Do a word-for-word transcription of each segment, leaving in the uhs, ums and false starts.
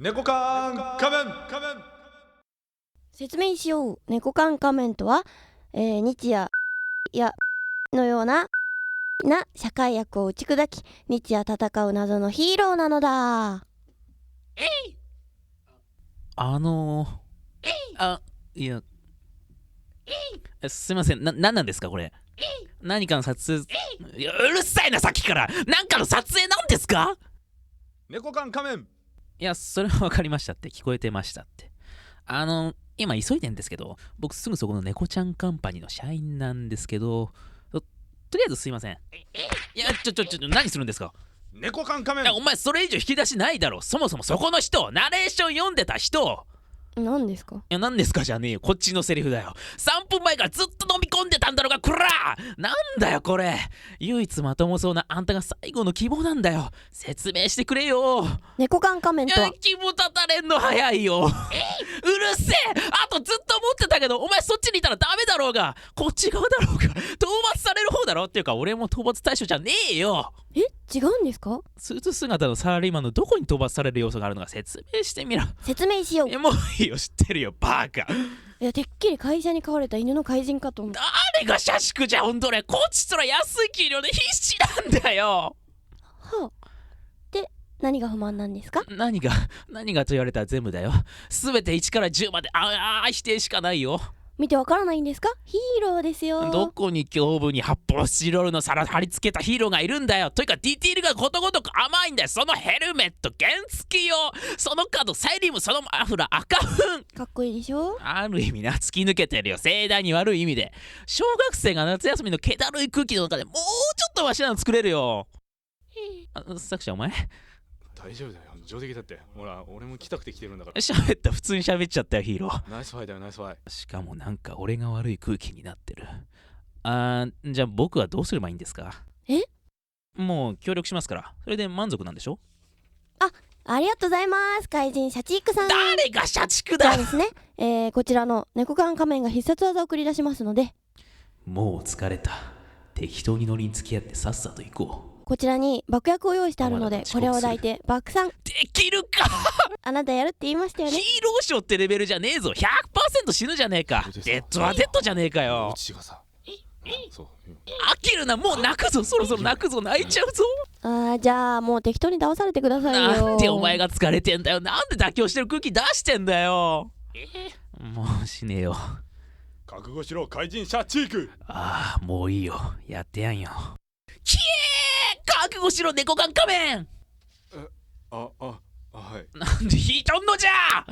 猫缶仮面仮面説明しよう。猫缶仮面とは、えー、日夜やのようなな社会悪を打ち砕き、日夜戦う謎のヒーローなのだ。 えいあのー、あ、いや、えすいません、な、なんなんですかこれ。何かの撮影、いやうるさいなさっきから。なんかの撮影なんですか。 猫缶仮面。 いや、それは分かりましたって、聞こえてましたって。あの、今急いでんですけど、僕すぐそこの猫ちゃんカンパニーの社員なんですけど、と、とりあえずすいません。いや、ちょ、ちょ、ちょ、何するんですか。 猫缶仮面。 いや、お前それ以上引き出しないだろ。そもそもそこの人、ナレーション読んでた人。 何ですか。 いや、何ですかじゃねえよ。こっちのセリフだよ。さんぷんまえからずっと飲み込んでたんだろうが、こらなんだよ、これ。唯一まともそうなあんたが最後の希望なんだよ。説明してくれよ。 猫缶仮面とは。 いや、肝立たれんの早いよ。うるせえ。あとずっと思ってたけど、お前そっちにいたらダメだろうが。こっち側だろうが。討伐される方だろっていうか、俺も討伐対象じゃねえよ。 え、違うんですか。 スーツ姿のサラリーマンのどこに討伐される要素があるのか説明してみろ。 説明しよう。 いや、もういいよ、知ってるよ、バカ。 いや、てっきり会社に飼われた犬の怪人かと思う。 誰が社畜じゃほんとね。こっちとら安い給料で必死なんだよ。 はあ。で、何が不満なんですか。 何が何がと言われたら全部だよ。すべていちからじゅうまでああ否定しかないよ。 見てわからないんですか。ヒーローですよ。 どこに胸部に発泡スチロールの皿貼り付けたヒーローがいるんだよ。というかディティールがことごとく甘いんだよ。そのヘルメット原付きよ。その角サイリウム、そのマフラー赤粉。 かっこいいでしょ。 ある意味な、突き抜けてるよ。盛大に悪い意味で。小学生が夏休みの気だるい空気の中でもうちょっとマシなの作れるよ。あ、作者お前大丈夫だよ、上出来だって。ほら、俺も来たくて来てるんだから。 喋った、普通に喋っちゃったよヒーロー。 ナイスファイだよ、ナイスファイ。 しかもなんか俺が悪い空気になってる。あー、じゃあ僕はどうすればいいんですか。 え、 もう協力しますから。それで満足なんでしょ。 あ、ありがとうございます。怪人シャチークさん。 誰が社畜だ。 じゃあですね、えー、こちらの猫缶仮面が必殺技を繰り出しますので、 もう疲れた。適当にノリに付き合ってさっさと行こう。 こちらに爆薬を用意してあるので、これを抱いて爆散。 できるか。 あなたやるって言いましたよヒね。 ーローショーってレベルじゃねえぞ。 ひゃくパーセント 死ぬじゃねえか。デッドはデッドじゃねえかよ。 うちがさ、そう飽きるな、もう泣くぞ。そろそろ泣くぞ。泣いちゃうぞ。 あー、じゃあもう適当に倒されてくださいよ。 なんでお前が疲れてんだよ。なんで妥協してる空気出してんだよ。もうしねえよ。 覚悟しろ、怪人シャチーク。 ああ、もういいよ。やってやんよ。きえー、覚悟しろ、猫缶仮面。 え、あ、あ、はい。 なんで引いとんのじゃ。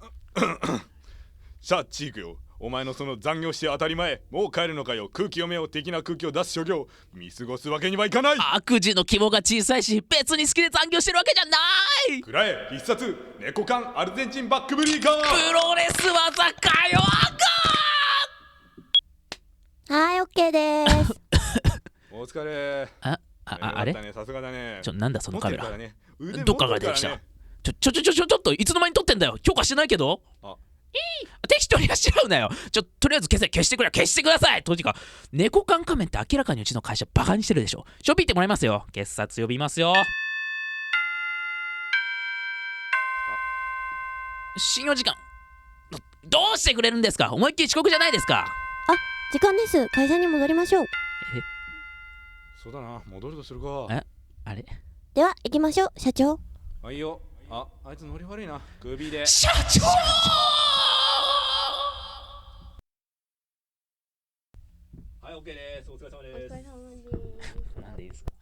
シャチークよ、お前のその残業して当たり前、もう帰るのかよ。空気読めよ的な空気を出す所業、見過ごすわけにはいかない。 悪事の肝が小さいし、別に好きで残業してるわけじゃない。 くらえ、必殺猫缶アルゼンチンバックブリーカー。 プロレス技かよ。あはい、オッケーです。 お疲れ。 あああれ、 さすがだね。 ちょ、なんだそのカメラ。 ね、 どっからが出てきた。ちょちょちょちょちょちょっといつの間に撮ってんだよ。許可してないけど。 あ、 適当にはしちゃうなよ。ちょ、とりあえず消せ、消してくれ、消してください。とにかく猫缶仮面って明らかにうちの会社バカにしてるでしょ。しょびってもらいますよ。決殺呼びますよ。信用時間ど、どうしてくれるんですか。思いっきり遅刻じゃないですか。 あ、時間です。会社に戻りましょう。 え、 そうだな、戻るとするか。 え、あれ、 では行きましょう、社長。 あ、いいよ。あ、あいつノリ悪いな。首で。 社長。 はい、オッケーです。お疲れ様です。 お疲れ様です。 なんでいいですか。